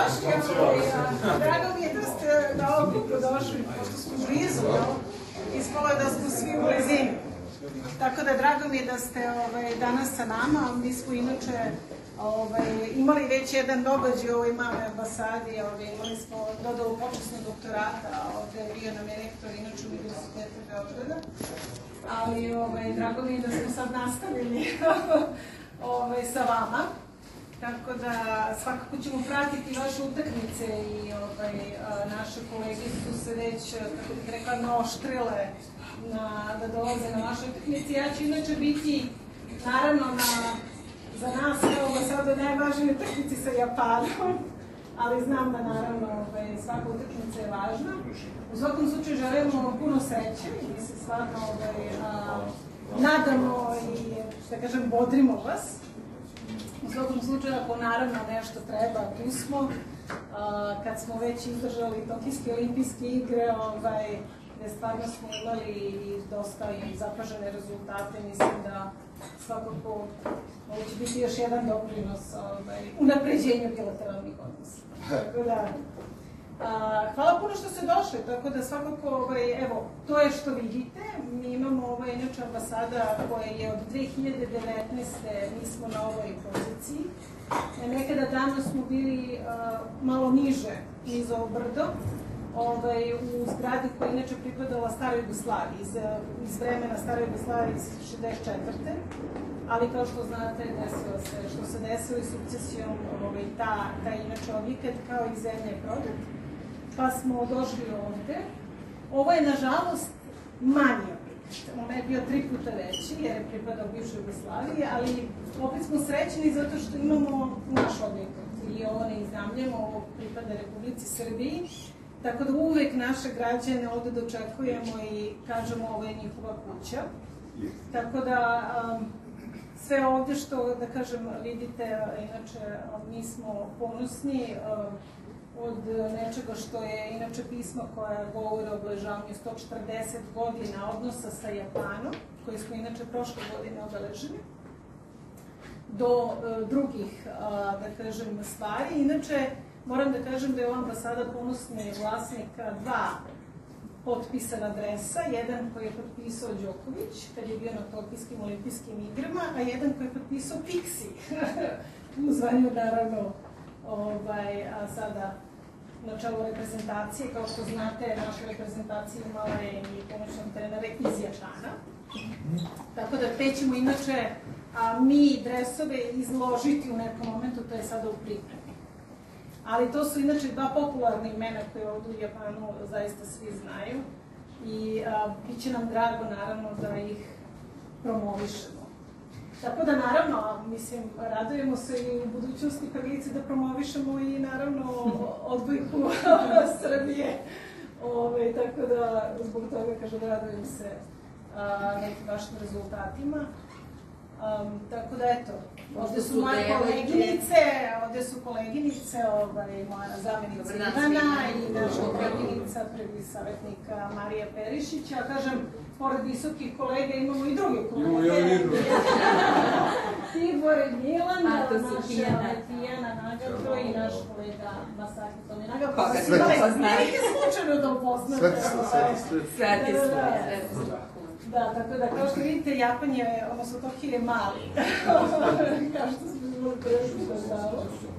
dobrodošli. Drago mi je da ste na ovu grupu došli, pošto smo blizu, ispalo je da smo svi u blizini. Tako da drago mi je da ste danas sa nama. Mi smo inače imali već jedan događaj u ovoj male ambasadi, imali smo dodavu počasnog doktorata, bio nam je rektor inače Univerziteta Beograda, ali drago mi je da smo sad nastavili sa vama. Tako da svakako ćemo pratiti vaše utakmice i naše kolege su se već, kako bih rekla, naoštrile da dolaze na vaše utakmice. Ja ću inače biti, naravno, za nas sada najvažnije utakmice sa Japanom, ali znam da naravno svaka utakmica je važna. U svakom slučaju želimo puno sreće i mi se stvarno nadamo i, da kažem, bodrimo vas. U svakom slučaju, ako naravno nešto treba, tu smo. Kad smo već izdržali Tokijske olimpijske igre, gde stvarno smo imali i dosta zapažene rezultate, mislim da svakako ovo će biti još jedan doprinos unapređenju bilateralnih odnosa. Hvala puno što ste došli, tako da svakako, evo, to je što vidite. Mi imamo inače ambasada koja je od 2019. mi smo na ovoj poziciji. Nekada davno smo bili malo niže, niz ovo brdo, u zgradi koja je inače pripadala Staroj Jugoslaviji, iz vremena Staroj Jugoslaviji iz 64. Ali kao što znate, desilo se što se desilo i sukcesijom taj inače objekat kao i zemlja je prodat. Pa smo došli ovde. Ovo je, nažalost, manji objekat. On je bio 3 puta veći, jer je pripadao bivšoj Jugoslaviji, ali opet smo srećni zato što imamo naš objekat. I ovo ne iznajmljujemo, ovo pripada Republici Srbiji. Tako da uvek naše građane ovde dočekujemo i kažemo ovo je njihova kuća. Tako da sve ovde što, da kažem, vidite, inače mi smo ponosni od nečega što je inače pismo koja govore o obeležavanju 140 godina odnosa sa Japanom, koji smo inače prošle godine obeležili, do drugih, da kažem, stvari. Inače, moram da kažem da je ova ambasada ponosni vlasnik 2 potpisana adresa, jedan koji je potpisao Đoković, kad je bio na Tokijskim olimpijskim igrama, a jedan koji je potpisao Pixi, u zvanju, naravno, sada na čelu reprezentacije. Kao što znate, naša reprezentacija imala je i pomoćnog trenera iz Japana. Tako da te ćemo inače mi dresove izložiti u nekom momentu, to je sada u pripremi. Ali to su inače 2 popularne imena koje ovdje u Japanu zaista svi znaju i bit će nam drago, naravno, da ih promovišemo. Tako da, naravno, mislim, radujemo se i u budućnosti prilici da promovišemo i, naravno, odbojku Srbije. Tako da, zbog toga, kažem, radujem se nekim vašim rezultatima. Tako da, eto, ovde su moje koleginice, moja zamenica Ivana i naša koleginica, prvi savjetnika Marija Perišića. Kažem, pored visokih kolega imamo i druge kolege. Tibor i Milan, naša Tijana Nagato i naš kolega Masaki Tominaga. Pa nije slučajno da upoznate. Sveti smo. Da, tako da, kao što vidite, Japan je, odnosno Tokio je mali. Kao što smo imali prešli što je dalo.